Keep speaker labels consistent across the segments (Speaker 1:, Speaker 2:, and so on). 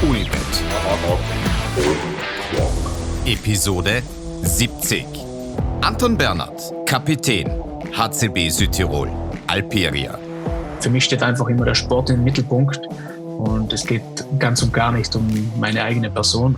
Speaker 1: Unibet. Episode 70. Anton Bernhard, Kapitän, HCB Südtirol, Alperia.
Speaker 2: Für mich steht einfach immer der Sport im Mittelpunkt und es geht ganz und gar nicht um meine eigene Person.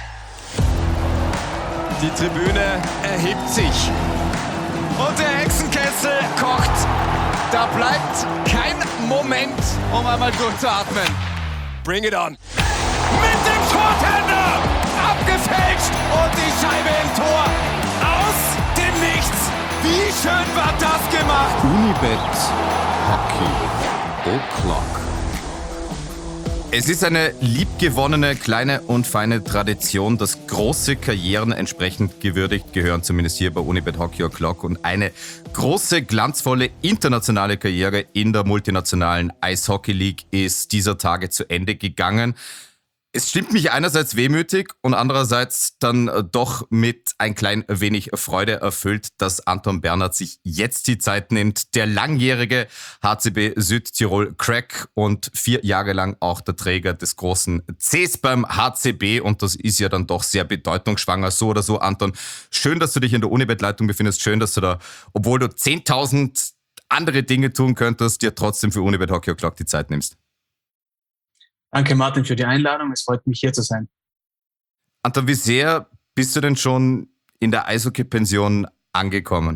Speaker 1: Die Tribüne erhebt sich und der Hexenkessel kocht. Da bleibt kein Moment, um einmal durchzuatmen. Bring it on. Mit dem Shorthander abgefälscht und die Scheibe im Tor. Aus dem Nichts. Wie schön war das gemacht? Unibet Hockey O'Clock. Es ist eine liebgewonnene, kleine und feine Tradition, dass große Karrieren entsprechend gewürdigt gehören, zumindest hier bei Unibet Hockey O'Clock. Und eine große, glanzvolle internationale Karriere in der multinationalen Eishockey League ist dieser Tage zu Ende gegangen. Es stimmt mich einerseits wehmütig und andererseits dann doch mit ein klein wenig Freude erfüllt, dass Anton Bernhard sich jetzt die Zeit nimmt. Der langjährige HCB Südtirol Crack und 4 Jahre lang auch der Träger des großen Cs beim HCB. Und das ist ja dann doch sehr bedeutungsschwanger. So oder so, Anton, schön, dass du dich in der Unibet-Leitung befindest. Schön, dass du da, obwohl du 10.000 andere Dinge tun könntest, dir trotzdem für Unibet Hockey O'Clock die Zeit nimmst.
Speaker 2: Danke Martin für die Einladung, es freut mich hier zu sein.
Speaker 1: Anton, wie sehr bist du denn schon in der Eishockey-Pension angekommen?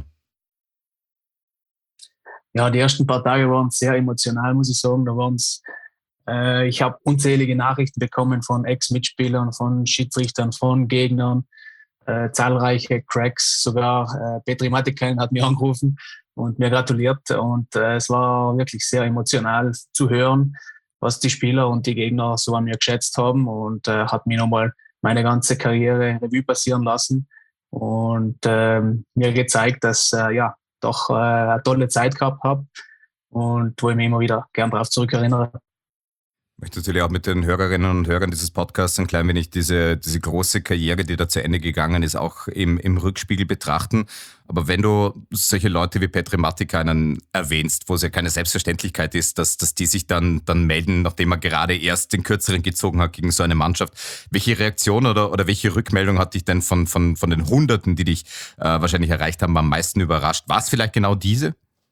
Speaker 2: Ja, die ersten paar Tage waren sehr emotional, muss ich sagen. Ich habe unzählige Nachrichten bekommen von Ex-Mitspielern, von Schiedsrichtern, von Gegnern, zahlreiche Cracks, sogar Petri Matikainen hat mir angerufen und mir gratuliert. Und es war wirklich sehr emotional zu hören, was die Spieler und die Gegner so an mir geschätzt haben und hat mir nochmal meine ganze Karriere Revue passieren lassen und mir gezeigt, dass doch eine tolle Zeit gehabt habe und wo ich mich immer wieder gern darauf zurückerinnere.
Speaker 1: Ich möchte natürlich auch mit den Hörerinnen und Hörern dieses Podcasts ein klein wenig diese große Karriere, die da zu Ende gegangen ist, auch im Rückspiegel betrachten. Aber wenn du solche Leute wie Petri Matikainen erwähnst, wo es ja keine Selbstverständlichkeit ist, dass die sich dann melden, nachdem er gerade erst den Kürzeren gezogen hat gegen so eine Mannschaft. Welche Reaktion oder welche Rückmeldung hat dich denn von den Hunderten, die dich wahrscheinlich erreicht haben, am meisten überrascht? War es vielleicht genau diese?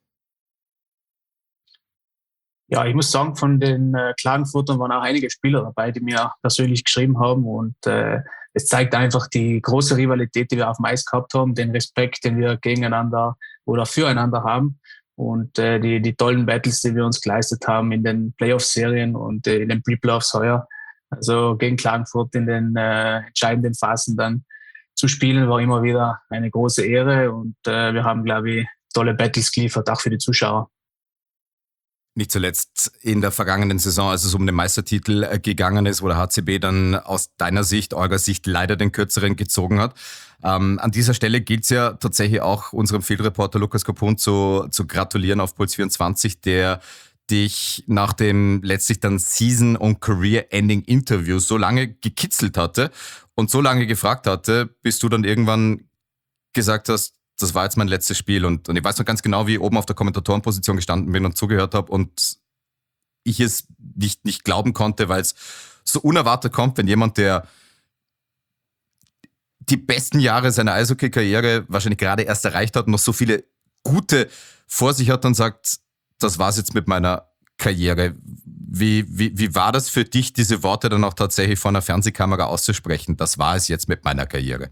Speaker 2: Ja, ich muss sagen, von den Klagenfurtern waren auch einige Spieler dabei, die mir persönlich geschrieben haben und es zeigt einfach die große Rivalität, die wir auf dem Eis gehabt haben, den Respekt, den wir gegeneinander oder füreinander haben und die tollen Battles, die wir uns geleistet haben in den Playoff-Serien und in den Pre-Playoffs heuer. Also gegen Klagenfurt in den entscheidenden Phasen dann zu spielen, war immer wieder eine große Ehre und wir haben, glaube ich, tolle Battles geliefert, auch für die Zuschauer.
Speaker 1: Nicht zuletzt in der vergangenen Saison, als es um den Meistertitel gegangen ist, wo der HCB dann aus deiner Sicht, eurer Sicht leider den Kürzeren gezogen hat. An dieser Stelle gilt es ja tatsächlich auch unserem Field-Reporter Lukas Kapun zu gratulieren auf Puls24, der dich nach dem letztlich dann Season- und Career-Ending-Interview so lange gekitzelt hatte und so lange gefragt hatte, bis du dann irgendwann gesagt hast, das war jetzt mein letztes Spiel und ich weiß noch ganz genau, wie ich oben auf der Kommentatorenposition gestanden bin und zugehört habe und ich es nicht glauben konnte, weil es so unerwartet kommt, wenn jemand, der die besten Jahre seiner Eishockey-Karriere wahrscheinlich gerade erst erreicht hat und noch so viele gute vor sich hat und sagt, das war's jetzt mit meiner Karriere. Wie war das für dich, diese Worte dann auch tatsächlich vor einer Fernsehkamera auszusprechen? Das war es jetzt mit meiner Karriere.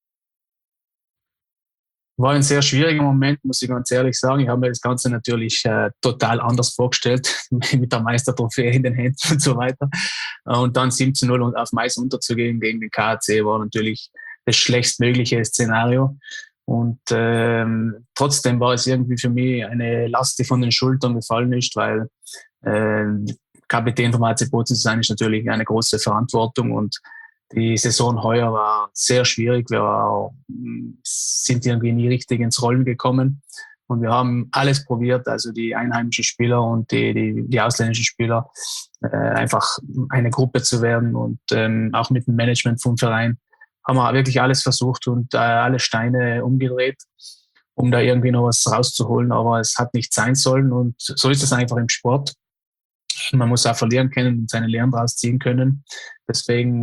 Speaker 2: War ein sehr schwieriger Moment, muss ich ganz ehrlich sagen. Ich habe mir das Ganze natürlich total anders vorgestellt, mit der Meistertrophäe in den Händen und so weiter. Und dann 7-0 und auf Mais unterzugehen gegen den KAC war natürlich das schlechtstmögliche Szenario. Und trotzdem war es irgendwie für mich eine Last, die von den Schultern gefallen ist, weil Kapitän vom HC Bozen zu sein ist natürlich eine große Verantwortung und die Saison heuer war sehr schwierig. Wir sind irgendwie nie richtig ins Rollen gekommen. Und wir haben alles probiert, also die einheimischen Spieler und die ausländischen Spieler, einfach eine Gruppe zu werden. Und auch mit dem Management vom Verein haben wir wirklich alles versucht und alle Steine umgedreht, um da irgendwie noch was rauszuholen. Aber es hat nicht sein sollen. Und so ist es einfach im Sport. man muss auch verlieren können und seine Lehren daraus ziehen können. Deswegen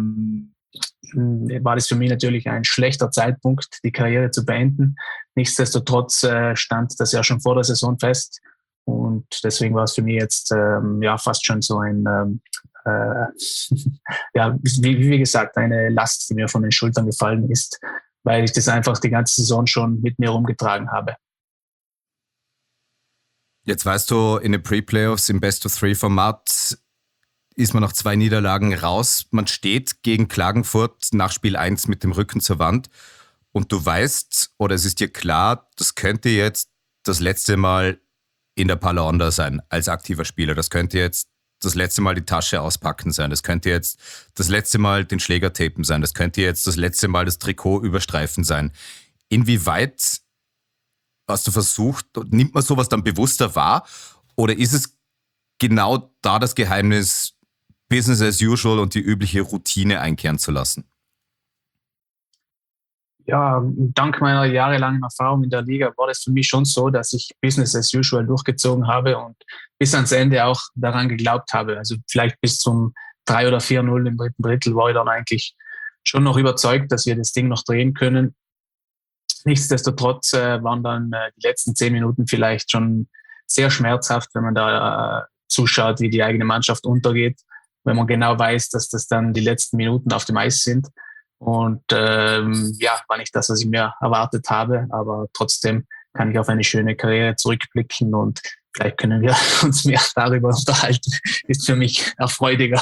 Speaker 2: war das für mich natürlich ein schlechter Zeitpunkt, die Karriere zu beenden. Nichtsdestotrotz stand das ja schon vor der Saison fest. Und deswegen war es für mich jetzt fast schon so ein, wie gesagt, eine Last, die mir von den Schultern gefallen ist, weil ich das einfach die ganze Saison schon mit mir rumgetragen habe.
Speaker 1: Jetzt weißt du, in den Pre-Playoffs im Best-of-Three-Format ist man nach 2 Niederlagen raus. Man steht gegen Klagenfurt nach Spiel 1 mit dem Rücken zur Wand und du weißt, oder es ist dir klar, das könnte jetzt das letzte Mal in der Palaonda sein als aktiver Spieler. Das könnte jetzt das letzte Mal die Tasche auspacken sein. Das könnte jetzt das letzte Mal den Schläger tapen sein. Das könnte jetzt das letzte Mal das Trikot überstreifen sein. Inwieweit hast du versucht, nimmt man sowas dann bewusster wahr? Oder ist es genau da das Geheimnis, Business as usual und die übliche Routine einkehren zu lassen?
Speaker 2: Ja, dank meiner jahrelangen Erfahrung in der Liga war das für mich schon so, dass ich Business as usual durchgezogen habe und bis ans Ende auch daran geglaubt habe. Also vielleicht bis zum 3 oder 4-0 im dritten Drittel war ich dann eigentlich schon noch überzeugt, dass wir das Ding noch drehen können. Nichtsdestotrotz waren dann die letzten 10 Minuten vielleicht schon sehr schmerzhaft, wenn man da zuschaut, wie die eigene Mannschaft untergeht, wenn man genau weiß, dass das dann die letzten Minuten auf dem Eis sind. Und war nicht das, was ich mir erwartet habe, aber trotzdem kann ich auf eine schöne Karriere zurückblicken und vielleicht können wir uns mehr darüber unterhalten. Ist für mich erfreudiger.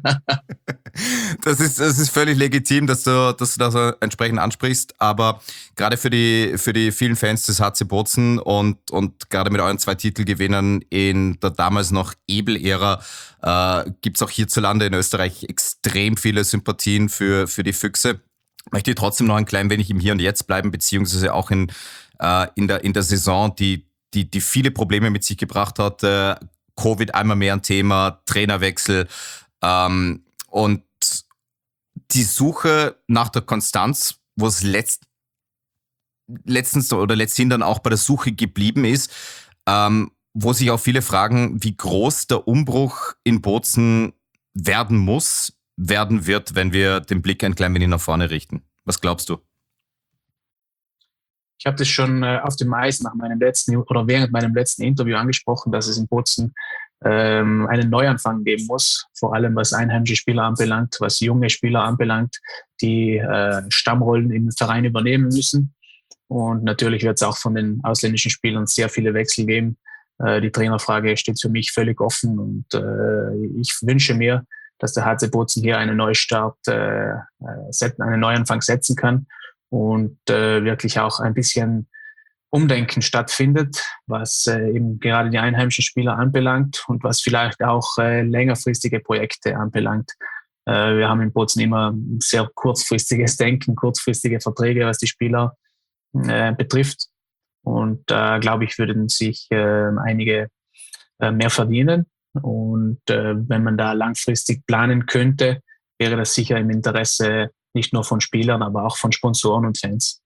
Speaker 1: Das ist völlig legitim, dass du das entsprechend ansprichst, aber gerade für die vielen Fans des HC Bozen und gerade mit euren 2 Titelgewinnern in der damals noch Ebel-Ära gibt's auch hierzulande in Österreich extrem viele Sympathien für die Füchse. Möchte ich trotzdem noch ein klein wenig im Hier und Jetzt bleiben, beziehungsweise auch in der Saison, die viele Probleme mit sich gebracht hat. Covid einmal mehr ein Thema, Trainerwechsel und die Suche nach der Konstanz, wo es letztens oder letzthin dann auch bei der Suche geblieben ist, wo sich auch viele fragen, wie groß der Umbruch in Bozen werden wird, wenn wir den Blick ein klein wenig nach vorne richten. Was glaubst du?
Speaker 2: Ich habe das schon auf dem Eis während meinem letzten Interview angesprochen, dass es in Bozen einen Neuanfang geben muss, vor allem was einheimische Spieler anbelangt, was junge Spieler anbelangt, die Stammrollen im Verein übernehmen müssen. Und natürlich wird es auch von den ausländischen Spielern sehr viele Wechsel geben. Die Trainerfrage steht für mich völlig offen und ich wünsche mir, dass der HC Bozen hier einen Neustart, einen Neuanfang setzen kann und wirklich auch ein bisschen Umdenken stattfindet, was eben gerade die einheimischen Spieler anbelangt und was vielleicht auch längerfristige Projekte anbelangt. Wir haben in Bozen immer sehr kurzfristiges Denken, kurzfristige Verträge, was die Spieler betrifft. Und da, glaube ich, würden sich einige mehr verdienen. Und wenn man da langfristig planen könnte, wäre das sicher im Interesse nicht nur von Spielern, aber auch von Sponsoren und Fans.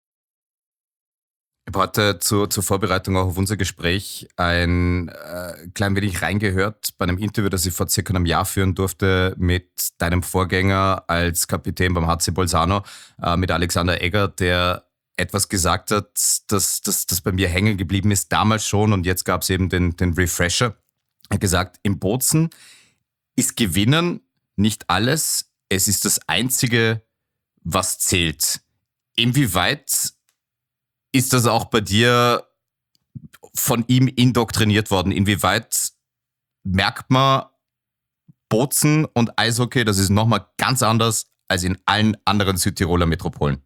Speaker 1: Ich habe heute zur Vorbereitung auch auf unser Gespräch ein klein wenig reingehört bei einem Interview, das ich vor circa einem Jahr führen durfte mit deinem Vorgänger als Kapitän beim HC Bolzano, mit Alexander Egger, der etwas gesagt hat, das bei mir hängen geblieben ist, damals schon, und jetzt gab es eben den Refresher. Er hat gesagt, im Bozen ist Gewinnen nicht alles, es ist das Einzige, was zählt. Inwieweit ist das auch bei dir von ihm indoktriniert worden? Inwieweit merkt man, Bozen und Eishockey, das ist nochmal ganz anders als in allen anderen Südtiroler Metropolen?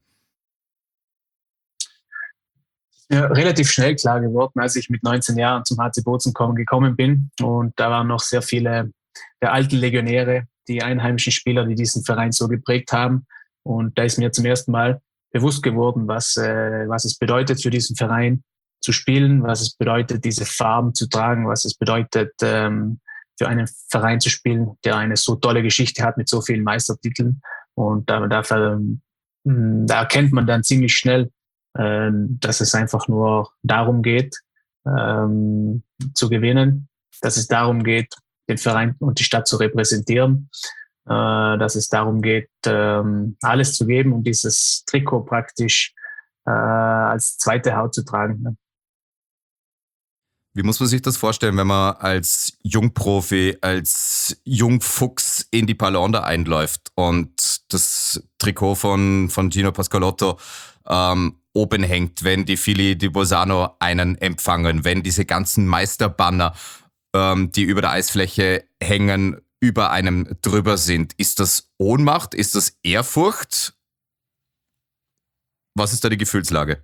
Speaker 2: Ja, relativ schnell klar geworden, als ich mit 19 Jahren zum HC Bozen gekommen bin. Und da waren noch sehr viele der alten Legionäre, die einheimischen Spieler, die diesen Verein so geprägt haben. Und da ist mir zum ersten Mal bewusst geworden, was es bedeutet, für diesen Verein zu spielen, was es bedeutet, diese Farben zu tragen, was es bedeutet, für einen Verein zu spielen, der eine so tolle Geschichte hat mit so vielen Meistertiteln. Und da erkennt man dann ziemlich schnell, dass es einfach nur darum geht, zu gewinnen, dass es darum geht, den Verein und die Stadt zu repräsentieren, dass es darum geht, alles zu geben und dieses Trikot praktisch als zweite Haut zu tragen. Ne?
Speaker 3: Wie muss man sich das vorstellen, wenn man als Jungprofi, als Jungfuchs in die Pallonda einläuft und das Trikot von Gino Pascalotto oben hängt, wenn die Fili di Bolzano einen empfangen, wenn diese ganzen Meisterbanner, die über der Eisfläche hängen, über einem drüber sind? Ist das Ohnmacht? Ist das Ehrfurcht? Was ist da die Gefühlslage?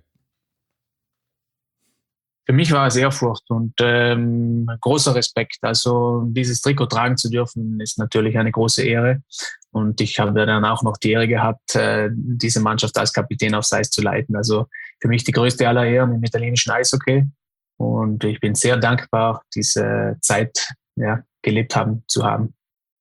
Speaker 2: Für mich war es Ehrfurcht und großer Respekt. Also dieses Trikot tragen zu dürfen, ist natürlich eine große Ehre. Und ich habe dann auch noch die Ehre gehabt, diese Mannschaft als Kapitän aufs Eis zu leiten. Also für mich die größte aller Ehren im italienischen Eishockey. Und ich bin sehr dankbar, diese Zeit gelebt zu haben.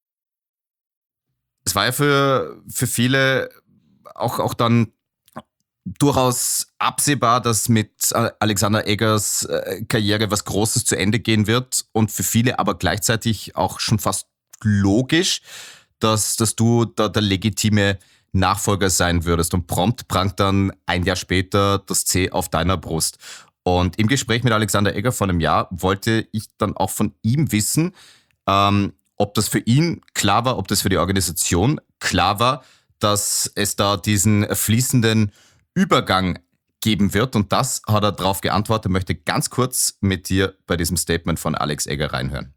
Speaker 3: Es war ja für viele auch dann durchaus absehbar, dass mit Alexander Eggers Karriere was Großes zu Ende gehen wird und für viele aber gleichzeitig auch schon fast logisch, dass du da der legitime Nachfolger sein würdest. Und prompt prangt dann ein Jahr später das C auf deiner Brust. Und im Gespräch mit Alexander Egger vor einem Jahr wollte ich dann auch von ihm wissen, ob das für ihn klar war, ob das für die Organisation klar war, dass es da diesen fließenden Übergang geben wird. Und das hat er darauf geantwortet. Möchte ganz kurz mit dir bei diesem Statement von Alex Egger reinhören.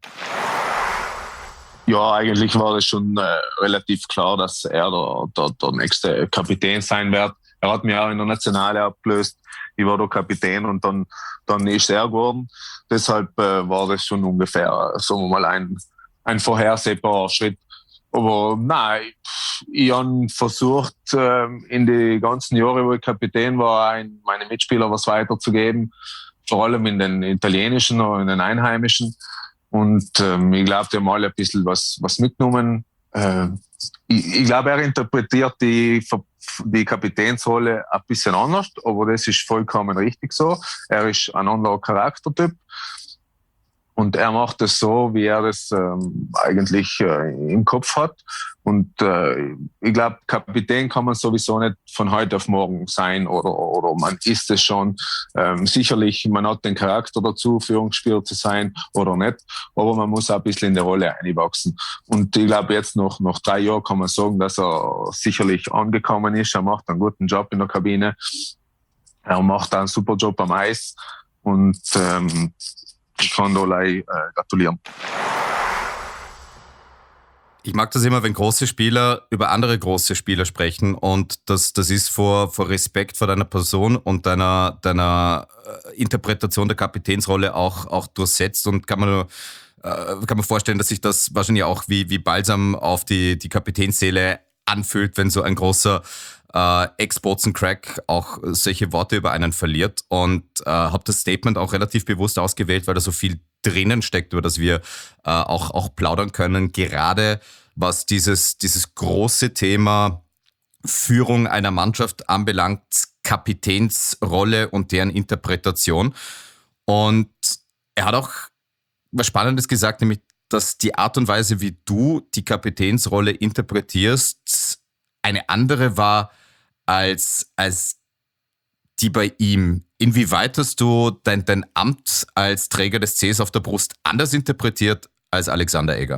Speaker 4: Ja, eigentlich war das schon relativ klar, dass er der nächste Kapitän sein wird. Er hat mich auch in der Nationale abgelöst. Ich war der Kapitän und dann ist er geworden. Deshalb war das schon ungefähr, sagen wir mal, ein vorhersehbarer Schritt. Aber nein, ich habe versucht, in die ganzen Jahre, wo ich Kapitän war, meine Mitspieler was weiterzugeben, vor allem in den italienischen oder in den einheimischen. Und ich glaube, die haben alle ein bisschen was mitgenommen. Ich glaube, er interpretiert die Kapitänsrolle ein bisschen anders, aber das ist vollkommen richtig so. Er ist ein anderer Charaktertyp. Und er macht es so, wie er das eigentlich im Kopf hat. Und ich glaube, Kapitän kann man sowieso nicht von heute auf morgen sein oder man ist es schon. Sicherlich, man hat den Charakter dazu, Führungsspieler zu sein oder nicht. Aber man muss auch ein bisschen in die Rolle einwachsen. Und ich glaube, jetzt nach 3 Jahren kann man sagen, dass er sicherlich angekommen ist. Er macht einen guten Job in der Kabine. Er macht einen super Job am Eis. Und ich kann da gratulieren.
Speaker 3: Ich mag das immer, wenn große Spieler über andere große Spieler sprechen und das ist vor Respekt vor deiner Person und deiner Interpretation der Kapitänsrolle auch durchsetzt und kann man vorstellen, dass sich das wahrscheinlich auch wie Balsam auf die Kapitänsseele anfühlt, wenn so ein großer Ex-Bozen-Crack auch solche Worte über einen verliert und habe das Statement auch relativ bewusst ausgewählt, weil da so viel drinnen steckt, über das wir auch plaudern können, gerade was dieses große Thema Führung einer Mannschaft anbelangt, Kapitänsrolle und deren Interpretation. Und er hat auch was Spannendes gesagt, nämlich, dass die Art und Weise, wie du die Kapitänsrolle interpretierst, eine andere war als die bei ihm. Inwieweit hast du dein Amt als Träger des Cs auf der Brust anders interpretiert als Alexander Egger?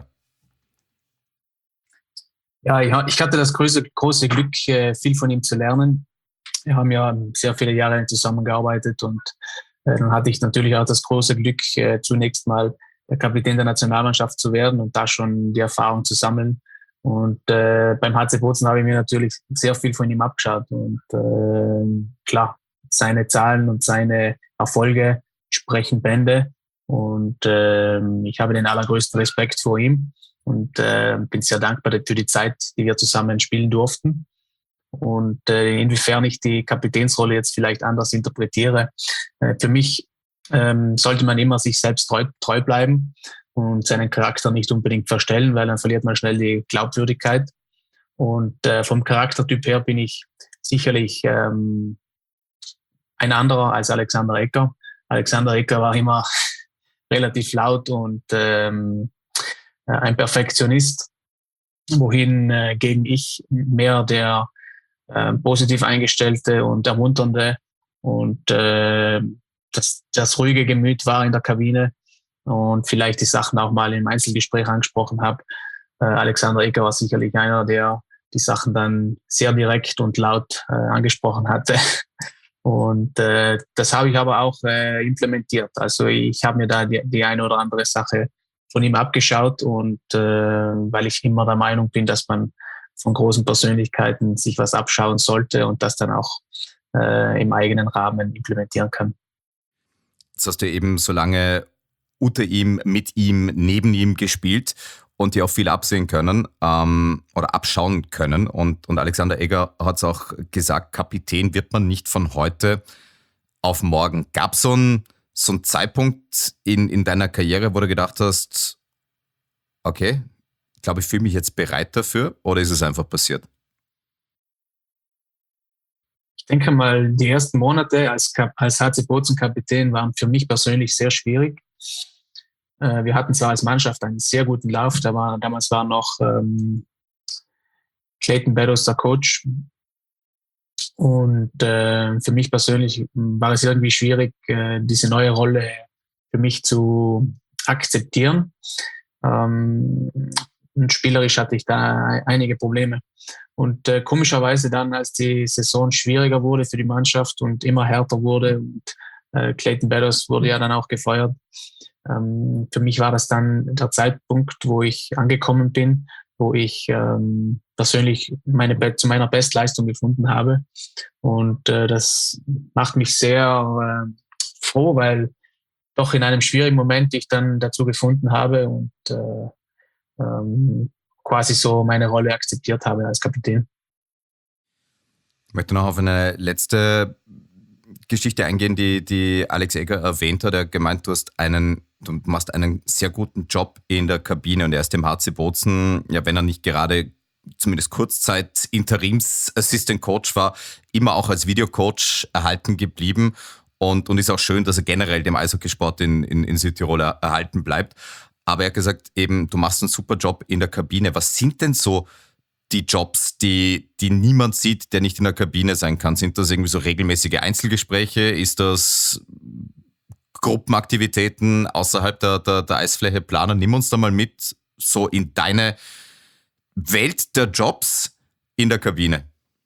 Speaker 2: Ja, ich hatte das große Glück, viel von ihm zu lernen. Wir haben ja sehr viele Jahre zusammengearbeitet und dann hatte ich natürlich auch das große Glück, zunächst mal der Kapitän der Nationalmannschaft zu werden und da schon die Erfahrung zu sammeln. Und beim HC Bozen habe ich mir natürlich sehr viel von ihm abgeschaut. Und klar, seine Zahlen und seine Erfolge sprechen Bände. Und ich habe den allergrößten Respekt vor ihm und bin sehr dankbar für die Zeit, die wir zusammen spielen durften. Und inwiefern ich die Kapitänsrolle jetzt vielleicht anders interpretiere. Für mich sollte man immer sich selbst treu bleiben und seinen Charakter nicht unbedingt verstellen, weil dann verliert man schnell die Glaubwürdigkeit. Und vom Charaktertyp her bin ich sicherlich ein anderer als Alexander Egger. Alexander Egger war immer relativ laut und ein Perfektionist, wohingegen ich mehr der positiv eingestellte und ermunternde und das ruhige Gemüt war in der Kabine und vielleicht die Sachen auch mal im Einzelgespräch angesprochen habe. Alexander Egger war sicherlich einer, der die Sachen dann sehr direkt und laut angesprochen hatte. Und das habe ich aber auch implementiert. Also ich habe mir da die eine oder andere Sache von ihm abgeschaut und weil ich immer der Meinung bin, dass man von großen Persönlichkeiten sich was abschauen sollte und das dann auch im eigenen Rahmen implementieren kann.
Speaker 3: Jetzt hast du eben so lange unter ihm, mit ihm, neben ihm gespielt und dir auch viel absehen können oder abschauen können. Und Alexander Egger hat es auch gesagt, Kapitän wird man nicht von heute auf morgen. Gab es so einen Zeitpunkt in deiner Karriere, wo du gedacht hast, okay, ich glaube, ich fühle mich jetzt bereit dafür, oder ist es einfach passiert?
Speaker 2: Ich denke mal, die ersten Monate als HC Bozen Kapitän waren für mich persönlich sehr schwierig. Wir hatten zwar als Mannschaft einen sehr guten Lauf, damals war noch Clayton Beddoes der Coach. Und für mich persönlich war es irgendwie schwierig, diese neue Rolle für mich zu akzeptieren. Und spielerisch hatte ich da einige Probleme. Und komischerweise dann, als die Saison schwieriger wurde für die Mannschaft und immer härter wurde, und Clayton Beddoes wurde ja dann auch gefeuert, für mich war das dann der Zeitpunkt, wo ich angekommen bin, wo ich persönlich zu meiner Bestleistung gefunden habe. Und das macht mich sehr froh, weil doch in einem schwierigen Moment ich dann dazu gefunden habe und quasi so meine Rolle akzeptiert habe als Kapitän.
Speaker 3: Ich möchte noch auf eine letzte Geschichte eingehen, die Alex Egger erwähnt hat. Er hat gemeint, du machst einen sehr guten Job in der Kabine und er ist dem HC Bozen, ja, wenn er nicht gerade zumindest Kurzzeit Interims-Assistant-Coach war, immer auch als Videocoach erhalten geblieben und ist auch schön, dass er generell dem Eishockeysport in Südtirol erhalten bleibt. Aber er hat gesagt, eben, du machst einen super Job in der Kabine. Was sind denn so die Jobs, die niemand sieht, der nicht in der Kabine sein kann? Sind das irgendwie so regelmäßige Einzelgespräche? Ist das Gruppenaktivitäten außerhalb der Eisfläche planen? Nimm uns da mal mit, so in deine Welt der Jobs in der Kabine.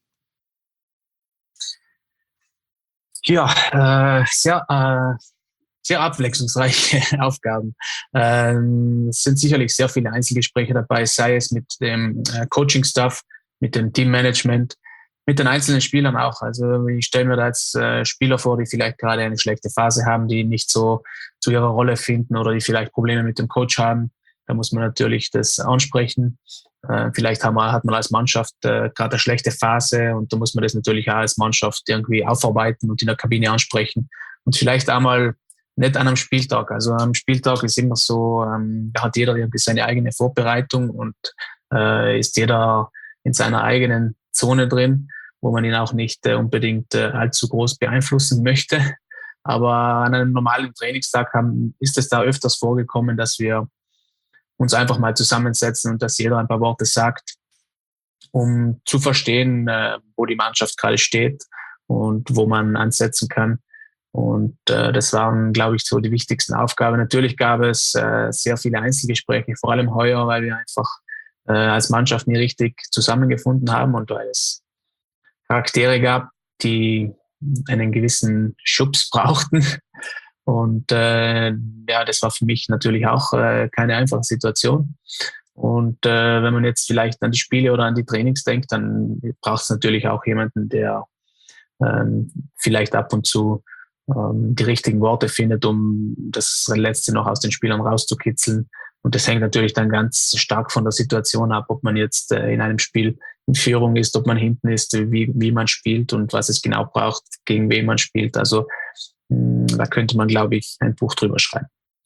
Speaker 2: Ja, sehr abwechslungsreiche Aufgaben. Es sind sicherlich sehr viele Einzelgespräche dabei, sei es mit dem Coaching-Staff, mit dem Teammanagement, mit den einzelnen Spielern auch. Also ich stelle mir da jetzt Spieler vor, die vielleicht gerade eine schlechte Phase haben, die nicht so zu ihrer Rolle finden oder die vielleicht Probleme mit dem Coach haben. Da muss man natürlich das ansprechen. Vielleicht hat man als Mannschaft gerade eine schlechte Phase und da muss man das natürlich auch als Mannschaft irgendwie aufarbeiten und in der Kabine ansprechen. Und vielleicht einmal nicht an einem Spieltag. Also am Spieltag ist immer so, da hat jeder irgendwie seine eigene Vorbereitung und ist jeder in seiner eigenen Zone drin, wo man ihn auch nicht unbedingt allzu groß beeinflussen möchte. Aber an einem normalen Trainingstag ist es da öfters vorgekommen, dass wir uns einfach mal zusammensetzen und dass jeder ein paar Worte sagt, um zu verstehen, wo die Mannschaft gerade steht und wo man ansetzen kann. Und das waren, glaube ich, so die wichtigsten Aufgaben. Natürlich gab es sehr viele Einzelgespräche, vor allem heuer, weil wir einfach als Mannschaft nie richtig zusammengefunden haben und weil es Charaktere gab, die einen gewissen Schubs brauchten. Und das war für mich natürlich auch keine einfache Situation. Und wenn man jetzt vielleicht an die Spiele oder an die Trainings denkt, dann braucht es natürlich auch jemanden, der vielleicht ab und zu die richtigen Worte findet, um das Letzte noch aus den Spielern rauszukitzeln. Und das hängt natürlich dann ganz stark von der Situation ab, ob man jetzt in einem Spiel in Führung ist, ob man hinten ist, wie man spielt und was es genau braucht, gegen wen man spielt. Also da könnte man, glaube ich, ein Buch drüber schreiben.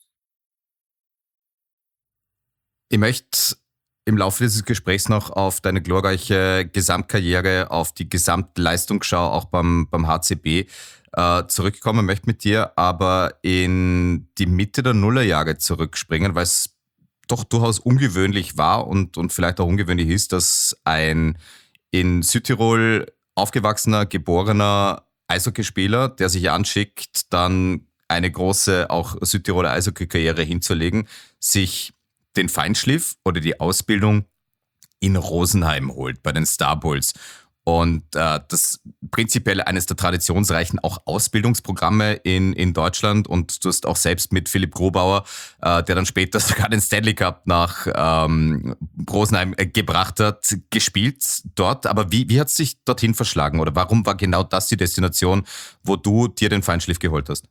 Speaker 3: Ich möchte im Laufe dieses Gesprächs noch auf deine glorreiche Gesamtkarriere, auf die Gesamtleistungsschau auch beim HCB zurückkommen. Ich möchte mit dir aber in die Mitte der Nullerjahre zurückspringen, weil es doch durchaus ungewöhnlich war und vielleicht auch ungewöhnlich ist, dass ein in Südtirol aufgewachsener, geborener Eishockeyspieler, der sich anschickt, dann eine große auch Südtiroler Eishockey-Karriere hinzulegen, sich den Feinschliff oder die Ausbildung in Rosenheim holt, bei den Star Bulls. Und das prinzipiell eines der traditionsreichen auch Ausbildungsprogramme in Deutschland. Und du hast auch selbst mit Philipp Grobauer, der dann später sogar den Stanley Cup nach Rosenheim gebracht hat, gespielt dort. Aber wie hat es dich dorthin verschlagen? Oder warum war genau das die Destination, wo du dir den Feinschliff geholt hast?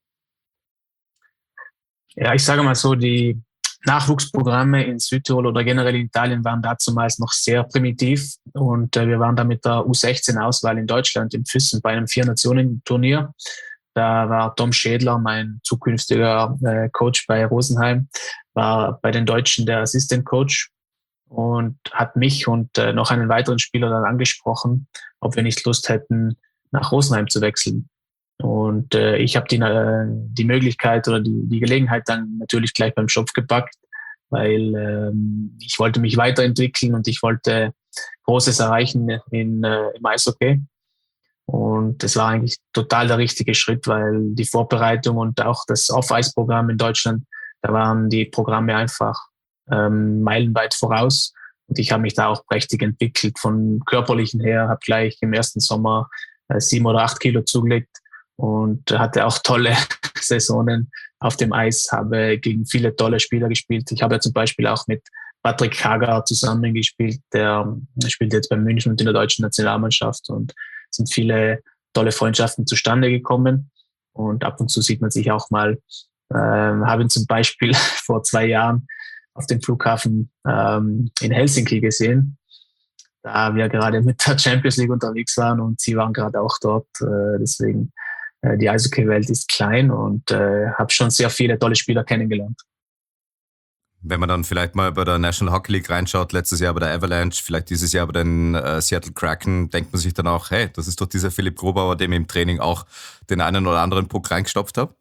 Speaker 2: Ja, ich sage mal so, die Nachwuchsprogramme in Südtirol oder generell in Italien waren dazumals noch sehr primitiv und wir waren da mit der U16-Auswahl in Deutschland in Füssen bei einem 4-Nationen-Turnier. Da war Tom Schädler, mein zukünftiger Coach bei Rosenheim, war bei den Deutschen der Assistant Coach und hat mich und noch einen weiteren Spieler dann angesprochen, ob wir nicht Lust hätten, nach Rosenheim zu wechseln. Und ich habe die Möglichkeit oder die Gelegenheit dann natürlich gleich beim Schopf gepackt, weil ich wollte mich weiterentwickeln und ich wollte Großes erreichen im Eishockey. Und das war eigentlich total der richtige Schritt, weil die Vorbereitung und auch das Off-Ice-Programm in Deutschland, da waren die Programme einfach meilenweit voraus. Und ich habe mich da auch prächtig entwickelt von körperlichen her, habe gleich im ersten Sommer 7 oder 8 Kilo zugelegt. Und hatte auch tolle Saisonen auf dem Eis, habe gegen viele tolle Spieler gespielt. Ich habe ja zum Beispiel auch mit Patrick Hager zusammengespielt, der spielt jetzt bei München und in der deutschen Nationalmannschaft und sind viele tolle Freundschaften zustande gekommen. Und ab und zu sieht man sich auch mal, habe ihn zum Beispiel vor 2 Jahren auf dem Flughafen in Helsinki gesehen, da wir gerade mit der Champions League unterwegs waren und sie waren gerade auch dort, deswegen die Eishockey-Welt ist klein und habe schon sehr viele tolle Spieler kennengelernt.
Speaker 3: Wenn man dann vielleicht mal bei der National Hockey League reinschaut, letztes Jahr bei der Avalanche, vielleicht dieses Jahr bei den Seattle Kraken, denkt man sich dann auch, hey, das ist doch dieser Philipp Grobauer, dem ich im Training auch den einen oder anderen Puck reingestopft habe?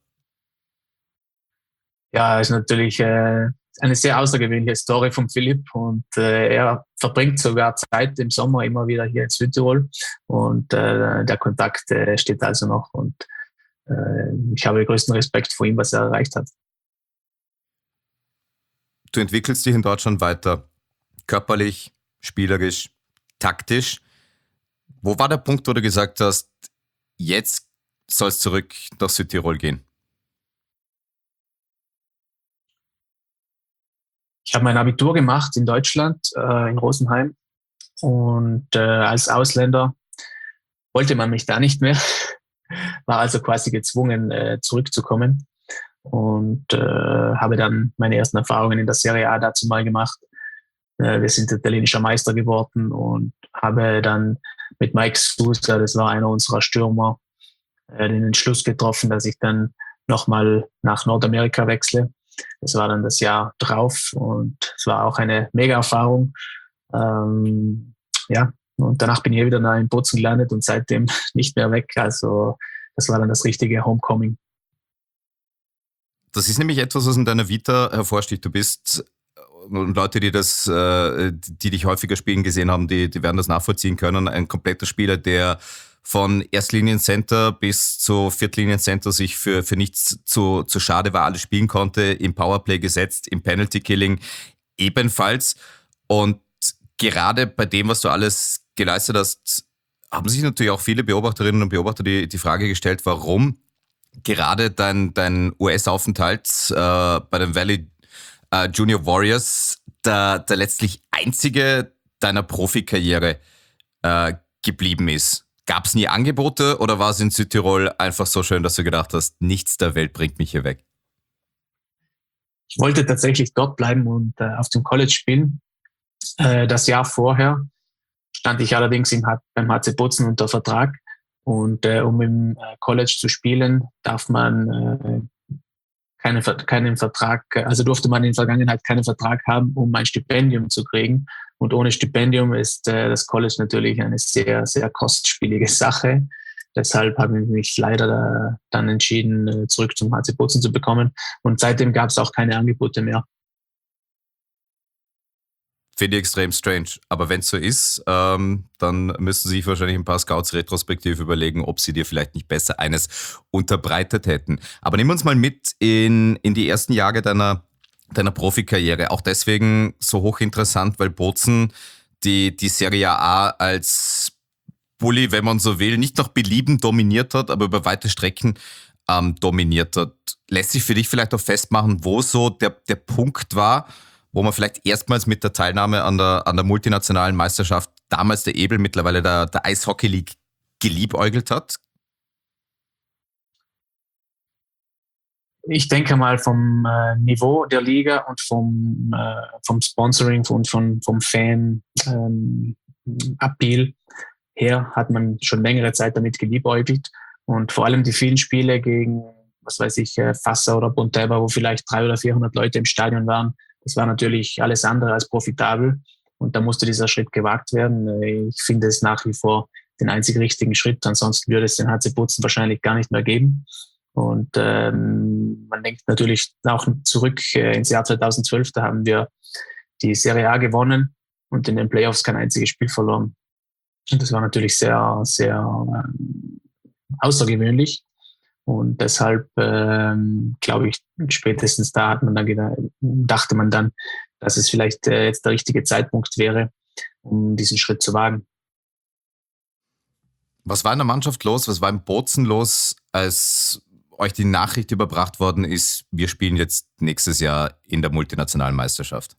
Speaker 2: Ja, ist natürlich eine sehr außergewöhnliche Story von Philipp und er verbringt sogar Zeit im Sommer immer wieder hier in Südtirol und der Kontakt steht also noch und ich habe größten Respekt vor ihm, was er erreicht hat.
Speaker 3: Du entwickelst dich in Deutschland weiter, körperlich, spielerisch, taktisch. Wo war der Punkt, wo du gesagt hast, jetzt soll es zurück nach Südtirol gehen?
Speaker 2: Ich habe mein Abitur gemacht in Deutschland, in Rosenheim. Und als Ausländer wollte man mich da nicht mehr. War also quasi gezwungen, zurückzukommen. Und habe dann meine ersten Erfahrungen in der Serie A dazu mal gemacht. Wir sind italienischer Meister geworden und habe dann mit Mike Sousa, das war einer unserer Stürmer, den Entschluss getroffen, dass ich dann nochmal nach Nordamerika wechsle. Das war dann das Jahr drauf und es war auch eine Mega-Erfahrung. Ja, und danach bin ich hier wieder in Bozen gelandet und seitdem nicht mehr weg. Also das war dann das richtige Homecoming.
Speaker 3: Das ist nämlich etwas, was in deiner Vita hervorsticht. Du bist, und Leute, die dich häufiger spielen gesehen haben, die werden das nachvollziehen können, ein kompletter Spieler, der von Erstlinien-Center bis zu Viertlinien-Center sich für nichts zu schade war, alles spielen konnte, im Powerplay gesetzt, im Penalty-Killing ebenfalls. Und gerade bei dem, was du alles geleistet hast, haben sich natürlich auch viele Beobachterinnen und Beobachter die Frage gestellt, warum gerade dein US-Aufenthalt bei den Valley Junior Warriors der letztlich einzige deiner Profikarriere geblieben ist. Gab es nie Angebote oder war es in Südtirol einfach so schön, dass du gedacht hast, nichts der Welt bringt mich hier weg?
Speaker 2: Ich wollte tatsächlich dort bleiben und auf dem College spielen. Das Jahr vorher stand ich allerdings beim HC Bozen unter Vertrag. Und um im College zu spielen, darf man keinen Vertrag, also durfte man in der Vergangenheit keinen Vertrag haben, um ein Stipendium zu kriegen. Und ohne Stipendium ist das College natürlich eine sehr, sehr kostspielige Sache. Deshalb habe ich mich leider dann entschieden, zurück zum HC Bozen zu bekommen. Und seitdem gab es auch keine Angebote mehr.
Speaker 3: finde ich extrem strange. Aber wenn es so ist, dann müssen sich wahrscheinlich ein paar Scouts retrospektiv überlegen, ob sie dir vielleicht nicht besser eines unterbreitet hätten. Aber nimm uns mal mit in die ersten Jahre deiner Profikarriere. Auch deswegen so hochinteressant, weil Bozen die Serie A als Bully, wenn man so will, nicht nach Belieben dominiert hat, aber über weite Strecken dominiert hat. Lässt sich für dich vielleicht auch festmachen, wo so der Punkt war, wo man vielleicht erstmals mit der Teilnahme an der multinationalen Meisterschaft, damals der Ebel, mittlerweile der Eishockey League, geliebäugelt hat?
Speaker 2: Ich denke mal vom Niveau der Liga und vom Sponsoring und vom Fan-Appeal her hat man schon längere Zeit damit geliebäugelt. Und vor allem die vielen Spiele gegen, was weiß ich, Fassa oder Bonteba, wo vielleicht 300 oder 400 Leute im Stadion waren, das war natürlich alles andere als profitabel. Und da musste dieser Schritt gewagt werden. Ich finde es nach wie vor den einzig richtigen Schritt. Ansonsten würde es den HC Bozen wahrscheinlich gar nicht mehr geben. Und man denkt natürlich auch zurück ins Jahr 2012. Da haben wir die Serie A gewonnen und in den Playoffs kein einziges Spiel verloren. Und das war natürlich sehr, sehr außergewöhnlich. Und deshalb glaube ich, spätestens da hat man dann dachte man dann, dass es vielleicht jetzt der richtige Zeitpunkt wäre, um diesen Schritt zu wagen.
Speaker 3: Was war in der Mannschaft los? Was war im Bozen los, als euch die Nachricht überbracht worden ist, wir spielen jetzt nächstes Jahr in der multinationalen Meisterschaft?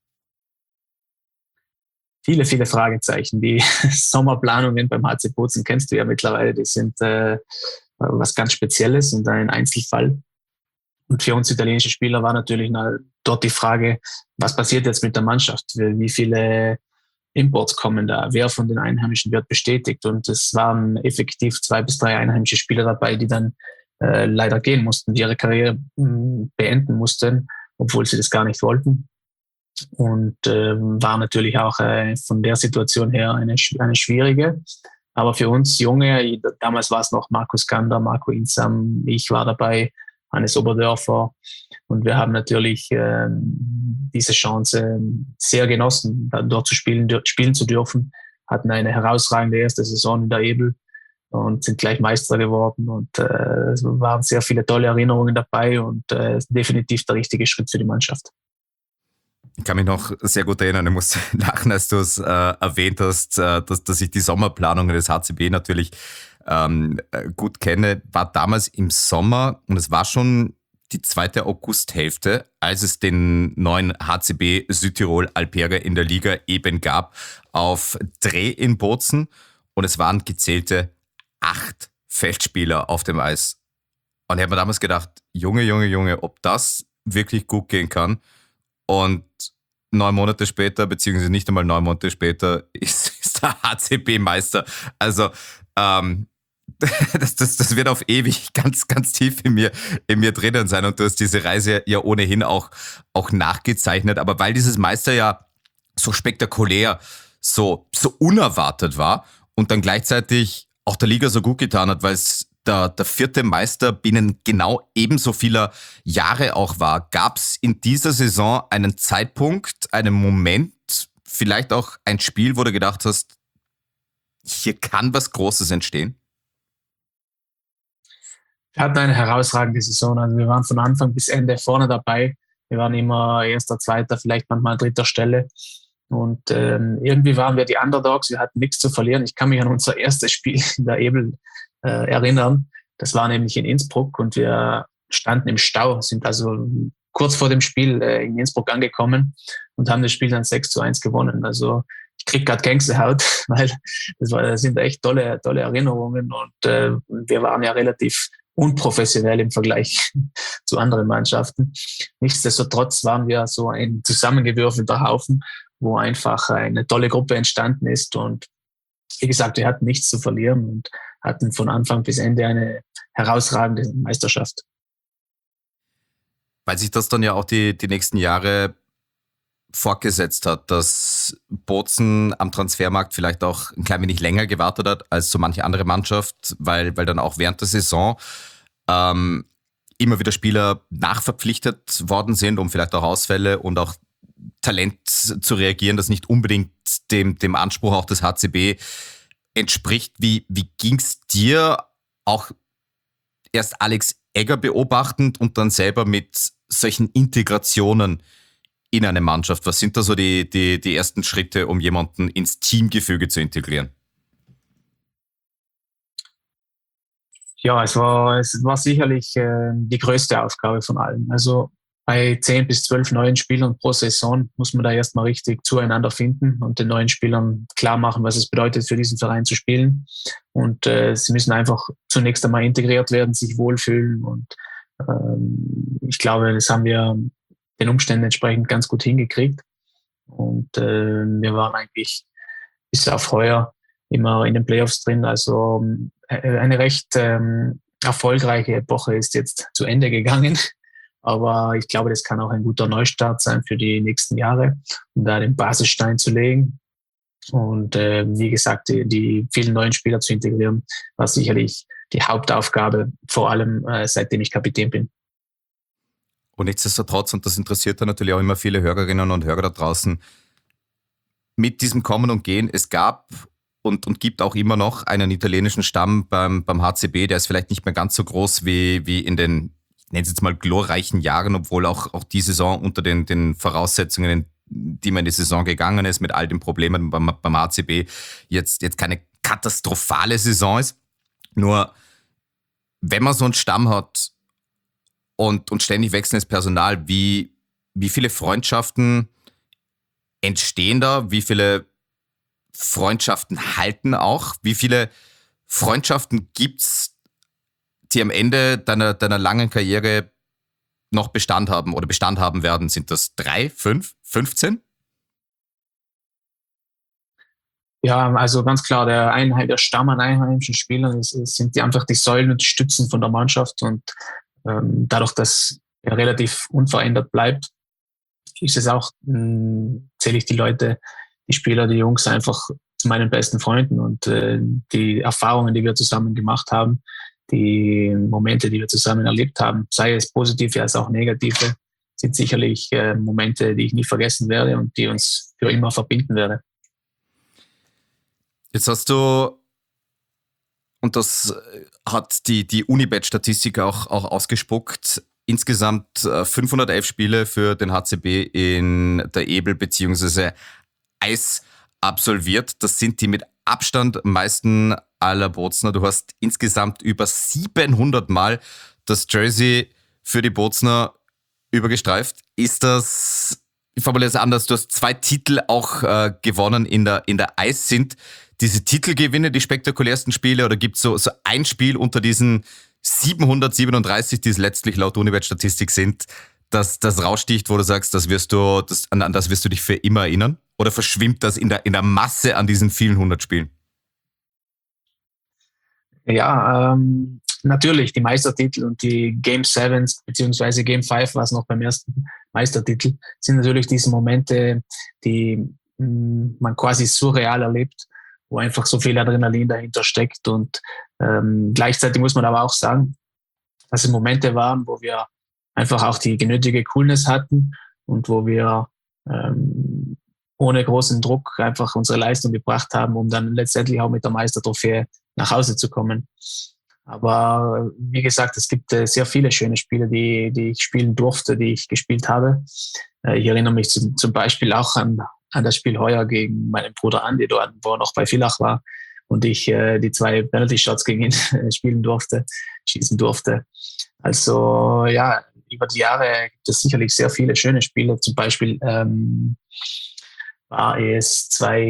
Speaker 2: Viele, viele Fragezeichen. Die Sommerplanungen beim HC Bozen kennst du ja mittlerweile. Die sind was ganz Spezielles und ein Einzelfall. Und für uns italienische Spieler war natürlich dort die Frage, was passiert jetzt mit der Mannschaft? Wie viele Imports kommen da? Wer von den Einheimischen wird bestätigt? Und es waren effektiv 2 bis 3 einheimische Spieler dabei, die dann leider gehen mussten, die ihre Karriere beenden mussten, obwohl sie das gar nicht wollten. Und war natürlich auch von der Situation her eine schwierige. Aber für uns Junge, damals war es noch Markus Gander, Marco Insam, ich war dabei, Hannes Oberdörfer. Und wir haben natürlich diese Chance sehr genossen, dort spielen zu dürfen. Hatten eine herausragende erste Saison in der Ebel und sind gleich Meister geworden. Und es waren sehr viele tolle Erinnerungen dabei und definitiv der richtige Schritt für die Mannschaft.
Speaker 3: Ich kann mich noch sehr gut erinnern, ich muss lachen, als du es erwähnt hast, dass ich die Sommerplanungen des HCB natürlich gut kenne. War damals im Sommer und es war schon die 2. Augusthälfte, als es den neuen HCB Südtirol Alpera in der Liga eben gab, auf Dreh in Bozen und es waren gezählte 8 Feldspieler auf dem Eis. Und ich habe mir damals gedacht, Junge, ob das wirklich gut gehen kann. Und 9 Monate später, beziehungsweise nicht einmal 9 Monate später, ist der HCB Meister. Also das wird auf ewig ganz, ganz tief in mir drinnen sein. Und du hast diese Reise ja ohnehin auch nachgezeichnet. Aber weil dieses Meisterjahr so spektakulär, so unerwartet war und dann gleichzeitig auch der Liga so gut getan hat, weil es der 4. Meister binnen genau ebenso vieler Jahre auch war. Gab es in dieser Saison einen Zeitpunkt, einen Moment, vielleicht auch ein Spiel, wo du gedacht hast, hier kann was Großes entstehen?
Speaker 2: Wir hatten eine herausragende Saison. Also wir waren von Anfang bis Ende vorne dabei. Wir waren immer 1., 2., vielleicht manchmal 3. Stelle. Und irgendwie waren wir die Underdogs. Wir hatten nichts zu verlieren. Ich kann mich an unser erstes Spiel in der Ebel erinnern. Das war nämlich in Innsbruck und wir standen im Stau, sind also kurz vor dem Spiel in Innsbruck angekommen und haben das Spiel dann 6:1 gewonnen. Also ich kriege gerade Gänsehaut, weil das sind echt tolle Erinnerungen und wir waren ja relativ unprofessionell im Vergleich zu anderen Mannschaften. Nichtsdestotrotz waren wir so ein zusammengewürfelter Haufen, wo einfach eine tolle Gruppe entstanden ist und wie gesagt, wir hatten nichts zu verlieren und hatten von Anfang bis Ende eine herausragende Meisterschaft.
Speaker 3: Weil sich das dann ja auch die nächsten Jahre fortgesetzt hat, dass Bozen am Transfermarkt vielleicht auch ein klein wenig länger gewartet hat als so manche andere Mannschaft, weil dann auch während der Saison immer wieder Spieler nachverpflichtet worden sind, um vielleicht auch Ausfälle und auch Talent zu reagieren, das nicht unbedingt dem Anspruch auch des HCB entspricht. Wie ging es dir auch erst Alex Egger beobachtend und dann selber mit solchen Integrationen in eine Mannschaft? Was sind da so die ersten Schritte, um jemanden ins Teamgefüge zu integrieren?
Speaker 2: Ja, es war sicherlich die größte Aufgabe von allen. Also bei 10 bis 12 neuen Spielern pro Saison muss man da erstmal richtig zueinander finden und den neuen Spielern klar machen, was es bedeutet, für diesen Verein zu spielen. Und sie müssen einfach zunächst einmal integriert werden, sich wohlfühlen. Und ich glaube, das haben wir den Umständen entsprechend ganz gut hingekriegt. Und wir waren eigentlich bis auf heuer immer in den Playoffs drin. Also eine recht erfolgreiche Epoche ist jetzt zu Ende gegangen. Aber ich glaube, das kann auch ein guter Neustart sein für die nächsten Jahre, um da den Basisstein zu legen. Und wie gesagt, die vielen neuen Spieler zu integrieren, war sicherlich die Hauptaufgabe, vor allem seitdem ich Kapitän bin.
Speaker 3: Und nichtsdestotrotz, und das interessiert dann natürlich auch immer viele Hörerinnen und Hörer da draußen, mit diesem Kommen und Gehen, es gab und gibt auch immer noch einen italienischen Stamm beim HCB, der ist vielleicht nicht mehr ganz so groß wie in den, ich nenne es jetzt mal, glorreichen Jahren, obwohl auch die Saison unter den Voraussetzungen, die man in die Saison gegangen ist, mit all den Problemen beim HCB, jetzt keine katastrophale Saison ist. Nur, wenn man so einen Stamm hat und ständig wechselndes Personal, wie viele Freundschaften entstehen da? Wie viele Freundschaften halten auch? Wie viele Freundschaften gibt's, die am Ende deiner langen Karriere noch Bestand haben oder Bestand haben werden? Sind das 3, 5, 15?
Speaker 2: Ja, also ganz klar, der Stamm an einheimischen Spielern sind einfach die Säulen und die Stützen von der Mannschaft. Und dadurch, dass er relativ unverändert bleibt, ist es auch, zähle ich die Spieler, die Jungs einfach zu meinen besten Freunden. Und die Erfahrungen, die wir zusammen gemacht haben, die Momente, die wir zusammen erlebt haben, sei es positive als auch negative, sind sicherlich Momente, die ich nie vergessen werde und die uns für immer verbinden werden.
Speaker 3: Jetzt hast du, und das hat die Unibet-Statistik auch ausgespuckt, insgesamt 511 Spiele für den HCB in der Ebel bzw. Eis absolviert. Das sind die mit Abstand meisten aller Bozner. Du hast insgesamt über 700 Mal das Jersey für die Bozner übergestreift. Ist das, ich formuliere es anders, du hast 2 Titel auch gewonnen in der Eis. Sind diese Titelgewinne die spektakulärsten Spiele oder gibt es so ein Spiel unter diesen 737, die es letztlich laut Unibet-Statistik sind, das raussticht, wo du sagst, an das wirst du dich für immer erinnern? Oder verschwimmt das in der Masse an diesen vielen 100 Spielen?
Speaker 2: Ja, natürlich, die Meistertitel und die Game 7 beziehungsweise Game 5 war es noch beim ersten Meistertitel, sind natürlich diese Momente, die man quasi surreal erlebt, wo einfach so viel Adrenalin dahinter steckt. Und gleichzeitig muss man aber auch sagen, dass es Momente waren, wo wir einfach auch die genötige Coolness hatten und wo wir ohne großen Druck einfach unsere Leistung gebracht haben, um dann letztendlich auch mit der Meistertrophäe nach Hause zu kommen. Aber wie gesagt, es gibt sehr viele schöne Spiele, die ich spielen durfte, die ich gespielt habe. Ich erinnere mich zum Beispiel auch an das Spiel heuer gegen meinen Bruder Andi, wo er noch bei Villach war und ich die 2 Penalty-Shots gegen ihn schießen durfte. Also ja, über die Jahre gibt es sicherlich sehr viele schöne Spiele. Zum Beispiel war es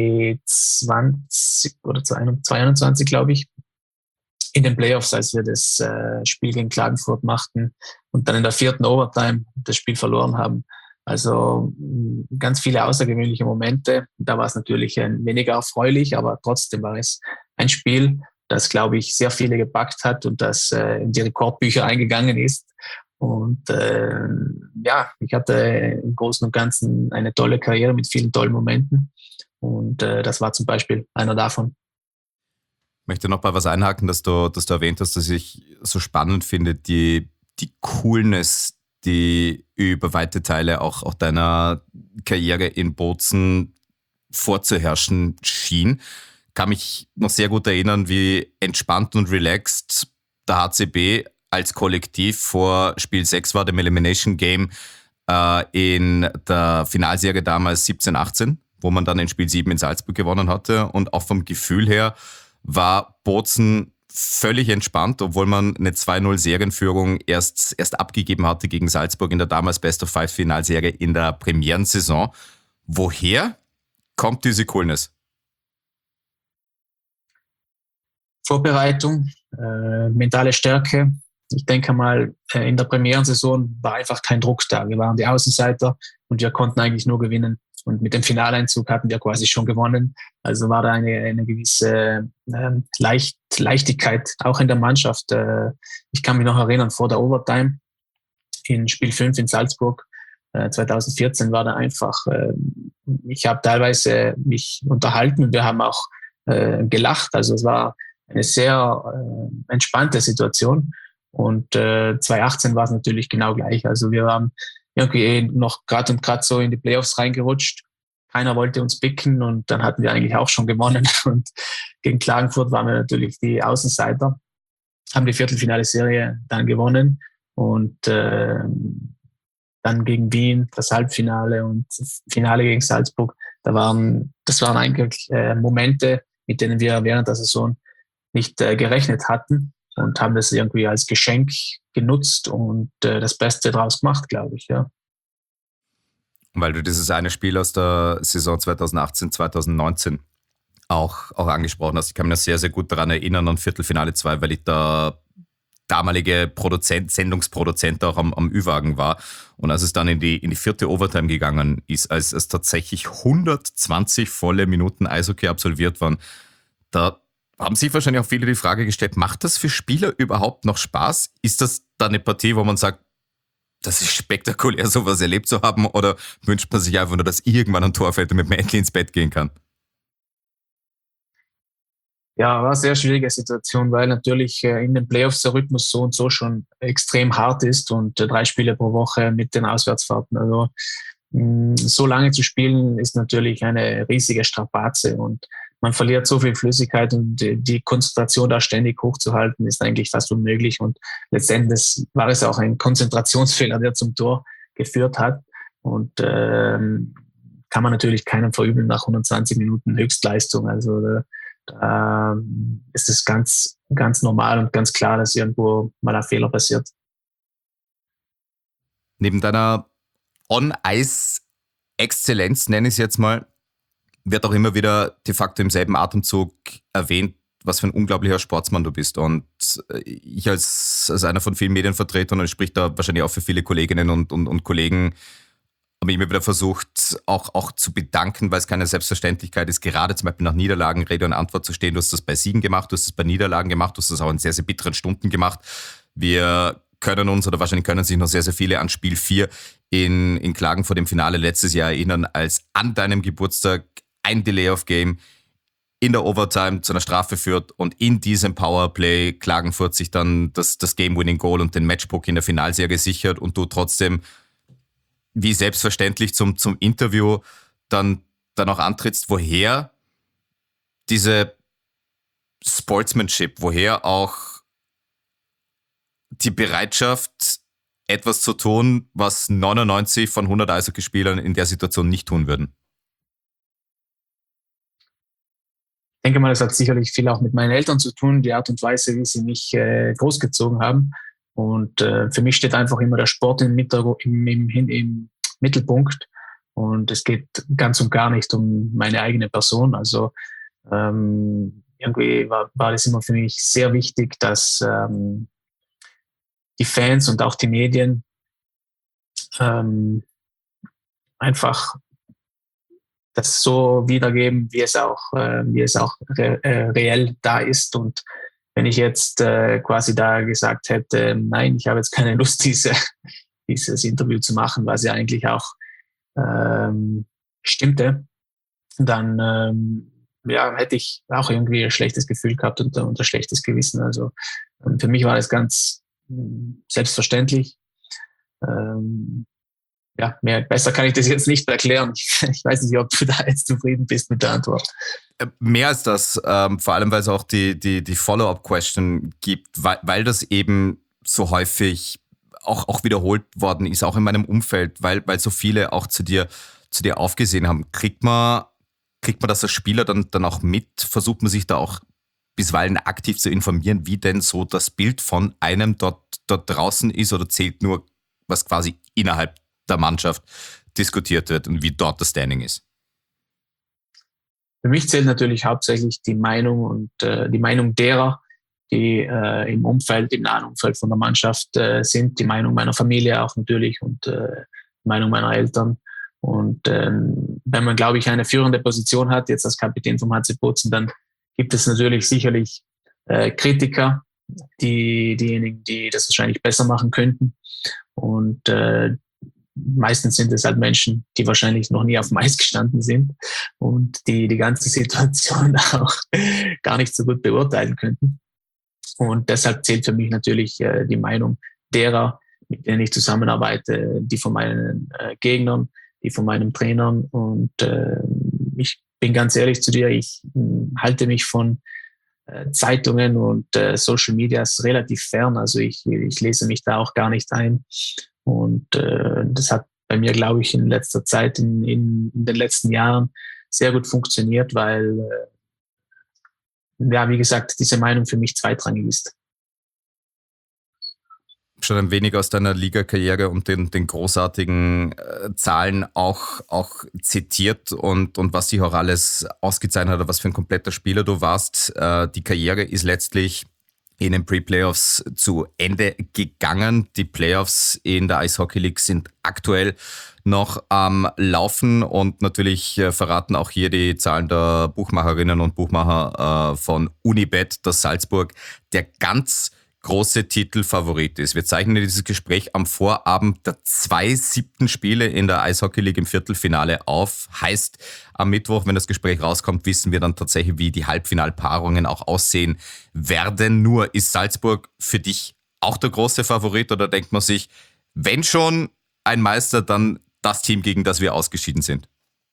Speaker 2: 2020 oder 2021, glaube ich, in den Playoffs, als wir das Spiel gegen Klagenfurt machten und dann in der 4. Overtime das Spiel verloren haben. Also ganz viele außergewöhnliche Momente. Da war es natürlich weniger erfreulich, aber trotzdem war es ein Spiel, das, glaube ich, sehr viele gepackt hat und das in die Rekordbücher eingegangen ist. Und ja, ich hatte im Großen und Ganzen eine tolle Karriere mit vielen tollen Momenten. Und das war zum Beispiel einer davon.
Speaker 3: Ich möchte noch mal was einhaken, dass du erwähnt hast, dass ich so spannend finde, die Coolness, die über weite Teile auch deiner Karriere in Bozen vorzuherrschen schien. Kann mich noch sehr gut erinnern, wie entspannt und relaxed der HCB als Kollektiv vor Spiel 6 war, dem Elimination Game in der Finalserie damals 17-18, wo man dann in Spiel 7 in Salzburg gewonnen hatte. Und auch vom Gefühl her war Bozen völlig entspannt, obwohl man eine 2-0 Serienführung erst abgegeben hatte gegen Salzburg in der damals Best-of-5-Finalserie in der Premierensaison. Woher kommt diese Coolness?
Speaker 2: Vorbereitung, mentale Stärke. Ich denke mal, in der Premierensaison war einfach kein Druck da. Wir waren die Außenseiter und wir konnten eigentlich nur gewinnen. Und mit dem Finaleinzug hatten wir quasi schon gewonnen. Also war da eine gewisse Leichtigkeit auch in der Mannschaft. Ich kann mich noch erinnern, vor der Overtime in Spiel 5 in Salzburg 2014 war da einfach, ich habe teilweise mich unterhalten und wir haben auch gelacht. Also es war eine sehr entspannte Situation. Und 2018 war es natürlich genau gleich. Also wir waren irgendwie noch gerade so in die Playoffs reingerutscht. Keiner wollte uns picken und dann hatten wir eigentlich auch schon gewonnen. Und gegen Klagenfurt waren wir natürlich die Außenseiter, haben die Viertelfinale-Serie dann gewonnen und dann gegen Wien das Halbfinale und das Finale gegen Salzburg. Das waren eigentlich Momente, mit denen wir während der Saison nicht gerechnet hatten. Und haben das irgendwie als Geschenk genutzt und das Beste draus gemacht, glaube ich, ja.
Speaker 3: Weil du dieses eine Spiel aus der Saison 2018, 2019 auch angesprochen hast. Ich kann mich noch sehr, sehr gut daran erinnern an Viertelfinale 2, weil ich der damalige Sendungsproduzent auch am Ü-Wagen war. Und als es dann in die vierte Overtime gegangen ist, als es tatsächlich 120 volle Minuten Eishockey absolviert waren, da haben sich wahrscheinlich auch viele die Frage gestellt, macht das für Spieler überhaupt noch Spaß? Ist das da eine Partie, wo man sagt, das ist spektakulär, sowas erlebt zu haben, oder wünscht man sich einfach nur, dass irgendwann ein Tor fällt und mit dem endlich ins Bett gehen kann?
Speaker 2: Ja, war eine sehr schwierige Situation, weil natürlich in den Playoffs der Rhythmus so und so schon extrem hart ist und 3 Spiele pro Woche mit den Auswärtsfahrten. Also so lange zu spielen ist natürlich eine riesige Strapaze und man verliert so viel Flüssigkeit und die Konzentration da ständig hochzuhalten ist eigentlich fast unmöglich und letztendlich war es auch ein Konzentrationsfehler, der zum Tor geführt hat und kann man natürlich keinem verübeln nach 120 Minuten Höchstleistung. Also ist es ganz, ganz normal und ganz klar, dass irgendwo mal ein Fehler passiert.
Speaker 3: Neben deiner On-Ice-Exzellenz, nenne ich es jetzt mal, wird auch immer wieder de facto im selben Atemzug erwähnt, was für ein unglaublicher Sportsmann du bist. Und ich als einer von vielen Medienvertretern, und ich spreche da wahrscheinlich auch für viele Kolleginnen und Kollegen, habe ich immer wieder versucht, auch zu bedanken, weil es keine Selbstverständlichkeit ist, gerade zum Beispiel nach Niederlagen Rede und Antwort zu stehen. Du hast das bei Siegen gemacht, du hast das bei Niederlagen gemacht, du hast das auch in sehr, sehr bitteren Stunden gemacht. Wir können uns, oder wahrscheinlich können sich noch sehr, sehr viele an Spiel 4 in Klagen vor dem Finale letztes Jahr erinnern, als an deinem Geburtstag ein Delay-of-Game in der Overtime zu einer Strafe führt und in diesem Powerplay Klagenfurt sich dann das Game-Winning-Goal und den Matchbook in der Finalserie sichert und du trotzdem wie selbstverständlich zum Interview dann auch antrittst. Woher diese Sportsmanship, woher auch die Bereitschaft, etwas zu tun, was 99 von 100 Eishockeyspielern in der Situation nicht tun würden?
Speaker 2: Ich denke mal, das hat sicherlich viel auch mit meinen Eltern zu tun, die Art und Weise, wie sie mich großgezogen haben. Und für mich steht einfach immer der Sport im Mittelpunkt. Und es geht ganz und gar nicht um meine eigene Person. Also irgendwie war das immer für mich sehr wichtig, dass die Fans und auch die Medien einfach das so wiedergeben, wie es auch reell da ist. Und wenn ich jetzt quasi da gesagt hätte, nein, ich habe jetzt keine Lust, dieses Interview zu machen, was ja eigentlich auch stimmte, dann hätte ich auch irgendwie ein schlechtes Gefühl gehabt und ein schlechtes Gewissen. Also für mich war das ganz selbstverständlich. Besser kann ich das jetzt nicht erklären. Ich weiß nicht, ob du da jetzt zufrieden bist mit der Antwort.
Speaker 3: Mehr als das, vor allem, weil es auch die Follow-up-Question gibt, weil das eben so häufig auch wiederholt worden ist, auch in meinem Umfeld, weil so viele auch zu dir aufgesehen haben. Kriegt man das als Spieler dann auch mit? Versucht man sich da auch bisweilen aktiv zu informieren, wie denn so das Bild von einem dort draußen ist, oder zählt nur, was quasi innerhalb der Mannschaft diskutiert wird und wie dort das Standing ist?
Speaker 2: Für mich zählt natürlich hauptsächlich die Meinung und die Meinung derer, die im nahen Umfeld von der Mannschaft sind, die Meinung meiner Familie auch natürlich und die Meinung meiner Eltern. Und wenn man, glaube ich, eine führende Position hat, jetzt als Kapitän vom HC Bozen, dann gibt es natürlich sicherlich Kritiker, diejenigen, die das wahrscheinlich besser machen könnten. Und meistens sind es halt Menschen, die wahrscheinlich noch nie auf dem Eis gestanden sind und die ganze Situation auch gar nicht so gut beurteilen könnten. Und deshalb zählt für mich natürlich die Meinung derer, mit denen ich zusammenarbeite, die von meinen Gegnern, die von meinen Trainern. Und ich bin ganz ehrlich zu dir, ich halte mich von Zeitungen und Social Medias relativ fern. Also ich lese mich da auch gar nicht ein. Und das hat bei mir, glaube ich, in letzter Zeit, in den letzten Jahren sehr gut funktioniert, weil, wie gesagt, diese Meinung für mich zweitrangig ist.
Speaker 3: Schon ein wenig aus deiner Liga-Karriere und den großartigen Zahlen auch zitiert und was sich auch alles ausgezeichnet hat, oder was für ein kompletter Spieler du warst. Die Karriere ist letztlich in den Pre-Playoffs zu Ende gegangen. Die Playoffs in der Eishockey League sind aktuell noch am Laufen und natürlich verraten auch hier die Zahlen der Buchmacherinnen und Buchmacher von Unibet, dass Salzburg der ganz große Titelfavorit ist. Wir zeichnen dieses Gespräch am Vorabend der 2 7. Spiele in der Eishockey League im Viertelfinale auf. Heißt, am Mittwoch, wenn das Gespräch rauskommt, wissen wir dann tatsächlich, wie die Halbfinalpaarungen auch aussehen werden. Nur, ist Salzburg für dich auch der große Favorit, oder denkt man sich, wenn schon ein Meister, dann das Team, gegen das wir ausgeschieden sind?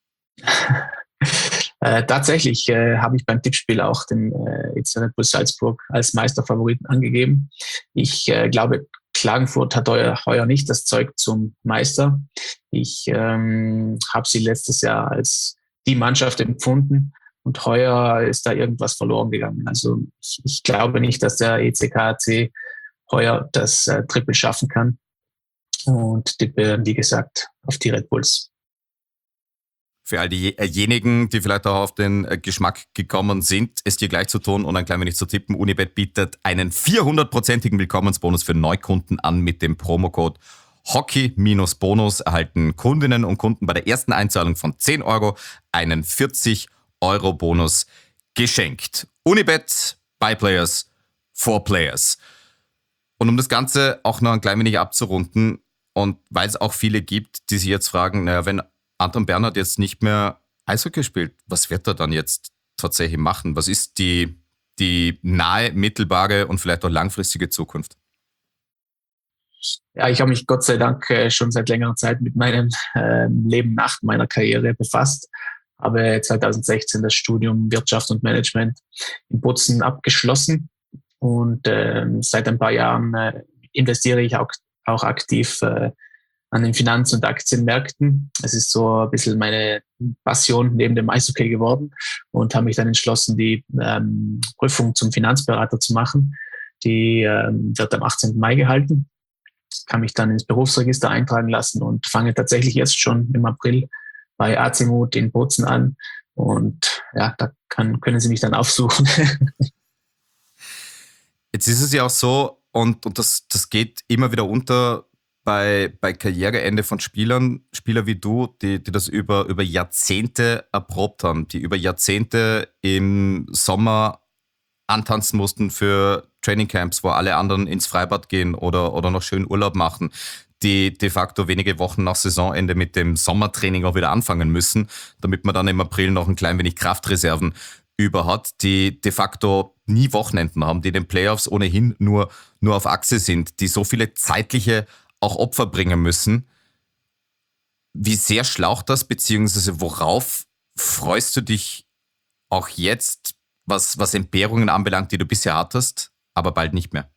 Speaker 2: Tatsächlich habe ich beim Tippspiel auch den Red Bull Salzburg als Meisterfavoriten angegeben. Ich glaube, Klagenfurt hat heuer nicht das Zeug zum Meister. Ich habe sie letztes Jahr als die Mannschaft empfunden und heuer ist da irgendwas verloren gegangen. Also ich glaube nicht, dass der ECKAC heuer das Triple schaffen kann und tippe, wie gesagt, auf die Red Bulls.
Speaker 3: Für all diejenigen, die vielleicht auch auf den Geschmack gekommen sind, es dir gleich zu tun und ein klein wenig zu tippen, Unibet bietet einen 400%igen Willkommensbonus für Neukunden an. Mit dem Promocode Hockey-Bonus erhalten Kundinnen und Kunden bei der ersten Einzahlung von 10 Euro einen 40-Euro-Bonus geschenkt. Unibet, by Players, for Players. Und um das Ganze auch noch ein klein wenig abzurunden, und weil es auch viele gibt, die sich jetzt fragen, naja, wenn Anton Bernhard jetzt nicht mehr Eishockey spielt, was wird er dann jetzt tatsächlich machen? Was ist die nahe, mittelbare und vielleicht auch langfristige Zukunft?
Speaker 2: Ja, ich habe mich Gott sei Dank schon seit längerer Zeit mit meinem Leben nach meiner Karriere befasst. Habe 2016 das Studium Wirtschaft und Management in Bozen abgeschlossen und seit ein paar Jahren investiere ich auch aktiv an den Finanz- und Aktienmärkten. Es ist so ein bisschen meine Passion neben dem Eishockey geworden und habe mich dann entschlossen, die Prüfung zum Finanzberater zu machen. Die wird am 18. Mai gehalten. Kann mich dann ins Berufsregister eintragen lassen und fange tatsächlich jetzt schon im April bei Azimut in Bozen an. Und ja, da können Sie mich dann aufsuchen.
Speaker 3: Jetzt ist es ja auch so, und das geht immer wieder unter, bei Karriereende von Spielern, Spieler wie du, die das über Jahrzehnte erprobt haben, die über Jahrzehnte im Sommer antanzen mussten für Trainingcamps, wo alle anderen ins Freibad gehen oder noch schön Urlaub machen, die de facto wenige Wochen nach Saisonende mit dem Sommertraining auch wieder anfangen müssen, damit man dann im April noch ein klein wenig Kraftreserven über hat, die de facto nie Wochenenden haben, die in den Playoffs ohnehin nur auf Achse sind, die so viele zeitliche auch Opfer bringen müssen. Wie sehr schlaucht das, beziehungsweise worauf freust du dich auch jetzt, was Entbehrungen anbelangt, die du bisher hattest, aber bald nicht mehr?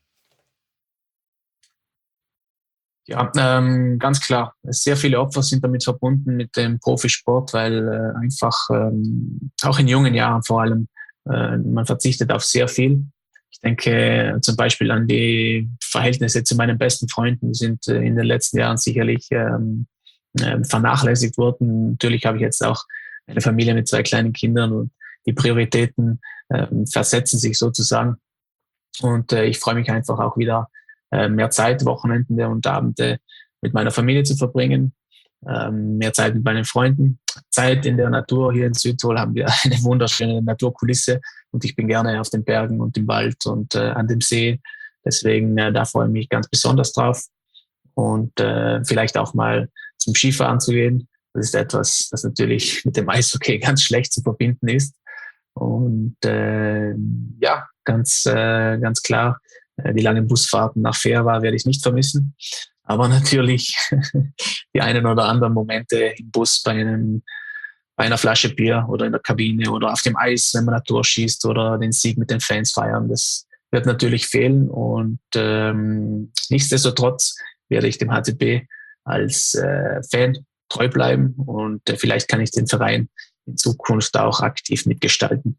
Speaker 2: Ja, ganz klar. Sehr viele Opfer sind damit verbunden mit dem Profisport, weil einfach auch in jungen Jahren vor allem man verzichtet auf sehr viel. Ich denke zum Beispiel an die Verhältnisse zu meinen besten Freunden, die sind in den letzten Jahren sicherlich vernachlässigt worden. Natürlich habe ich jetzt auch eine Familie mit 2 kleinen Kindern und die Prioritäten versetzen sich sozusagen. Und ich freue mich einfach auch wieder, mehr Zeit, Wochenenden und Abende mit meiner Familie zu verbringen, mehr Zeit mit meinen Freunden, Zeit in der Natur. Hier in Südtirol haben wir eine wunderschöne Naturkulisse und ich bin gerne auf den Bergen und im Wald und an dem See. Deswegen, da freue ich mich ganz besonders drauf und vielleicht auch mal zum Skifahren zu gehen. Das ist etwas, das natürlich mit dem Eishockey ganz schlecht zu verbinden ist. Und ja, ganz klar, die langen Busfahrten nach Fehmarn werde ich nicht vermissen. Aber natürlich die einen oder anderen Momente im Bus bei einer Flasche Bier oder in der Kabine oder auf dem Eis, wenn man Natur schießt oder den Sieg mit den Fans feiern. Das wird natürlich fehlen. Und nichtsdestotrotz werde ich dem HCB als Fan treu bleiben. Und vielleicht kann ich den Verein in Zukunft auch aktiv mitgestalten.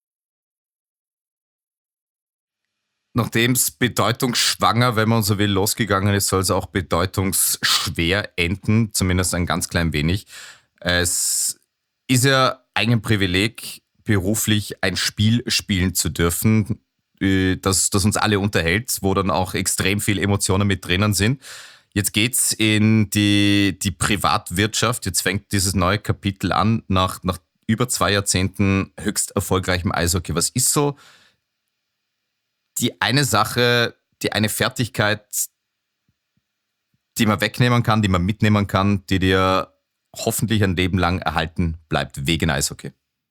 Speaker 3: Nachdem es bedeutungsschwanger, wenn man so will, losgegangen ist, soll es auch bedeutungsschwer enden, zumindest ein ganz klein wenig. Es ist ja ein Privileg, beruflich ein Spiel spielen zu dürfen, das uns alle unterhält, wo dann auch extrem viel Emotionen mit drinnen sind. Jetzt geht's in die Privatwirtschaft. Jetzt fängt dieses neue Kapitel an, nach über 2 Jahrzehnten höchst erfolgreichem Eishockey. Was ist so die eine Sache, die eine Fertigkeit, die man wegnehmen kann, die man mitnehmen kann, die dir hoffentlich ein Leben lang erhalten bleibt, wegen Eishockey?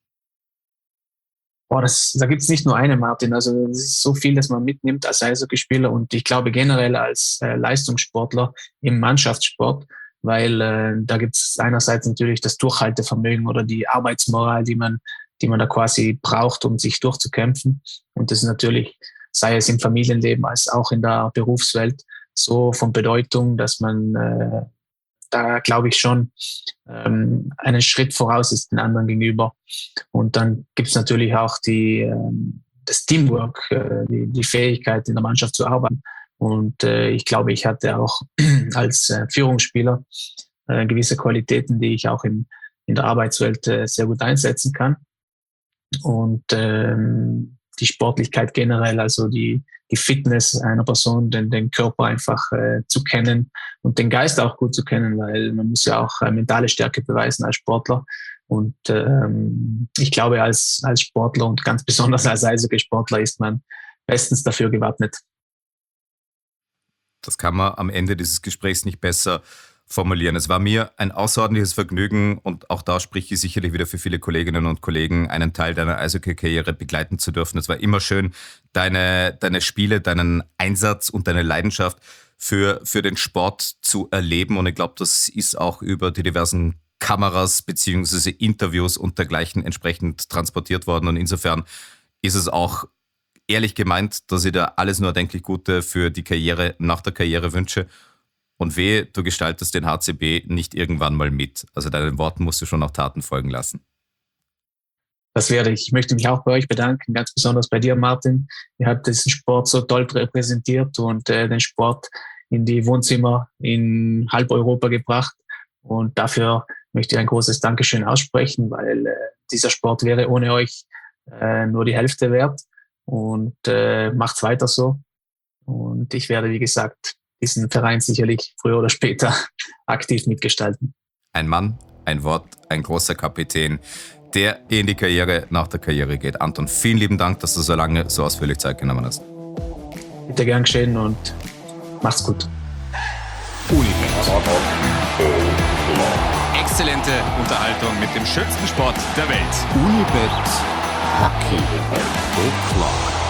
Speaker 2: Da gibt es nicht nur eine, Martin. Also es ist so viel, dass man mitnimmt als Eishockeyspieler und ich glaube generell als Leistungssportler im Mannschaftssport, weil da gibt es einerseits natürlich das Durchhaltevermögen oder die Arbeitsmoral, die man da quasi braucht, um sich durchzukämpfen. Und das ist natürlich, sei es im Familienleben als auch in der Berufswelt, so von Bedeutung, dass man da, glaube ich, schon einen Schritt voraus ist den anderen gegenüber. Und dann gibt es natürlich auch das Teamwork, die Fähigkeit, in der Mannschaft zu arbeiten. Und ich glaube, ich hatte auch als Führungsspieler gewisse Qualitäten, die ich auch in der Arbeitswelt sehr gut einsetzen kann. Und die Sportlichkeit generell, also die Fitness einer Person, den Körper einfach zu kennen und den Geist auch gut zu kennen, weil man muss ja auch mentale Stärke beweisen als Sportler. Und ich glaube, als Sportler und ganz besonders als Eishockey-Sportler ist man bestens dafür gewappnet.
Speaker 3: Das kann man am Ende dieses Gesprächs nicht besser formulieren. Es war mir ein außerordentliches Vergnügen und auch da spreche ich sicherlich wieder für viele Kolleginnen und Kollegen, einen Teil deiner Eishockey-Karriere begleiten zu dürfen. Es war immer schön, deine Spiele, deinen Einsatz und deine Leidenschaft für den Sport zu erleben und ich glaube, das ist auch über die diversen Kameras beziehungsweise Interviews und dergleichen entsprechend transportiert worden und insofern ist es auch ehrlich gemeint, dass ich da alles nur erdenklich Gute für die Karriere nach der Karriere wünsche. Und wehe, du gestaltest den HCB nicht irgendwann mal mit. Also deinen Worten musst du schon auch Taten folgen lassen.
Speaker 2: Das werde ich. Ich möchte mich auch bei euch bedanken, ganz besonders bei dir, Martin. Ihr habt diesen Sport so toll repräsentiert und den Sport in die Wohnzimmer in halb Europa gebracht. Und dafür möchte ich ein großes Dankeschön aussprechen, weil dieser Sport wäre ohne euch nur die Hälfte wert. Und macht's weiter so. Und ich werde, wie gesagt, diesen Verein sicherlich früher oder später aktiv mitgestalten.
Speaker 3: Ein Mann, ein Wort, ein großer Kapitän, der in die Karriere nach der Karriere geht. Anton, vielen lieben Dank, dass du so lange, so ausführlich Zeit genommen hast.
Speaker 2: Bitte gern geschehen und macht's gut.
Speaker 1: Unibet. Exzellente Unterhaltung mit dem schönsten Sport der Welt.
Speaker 5: Unibet Hockey. Klar.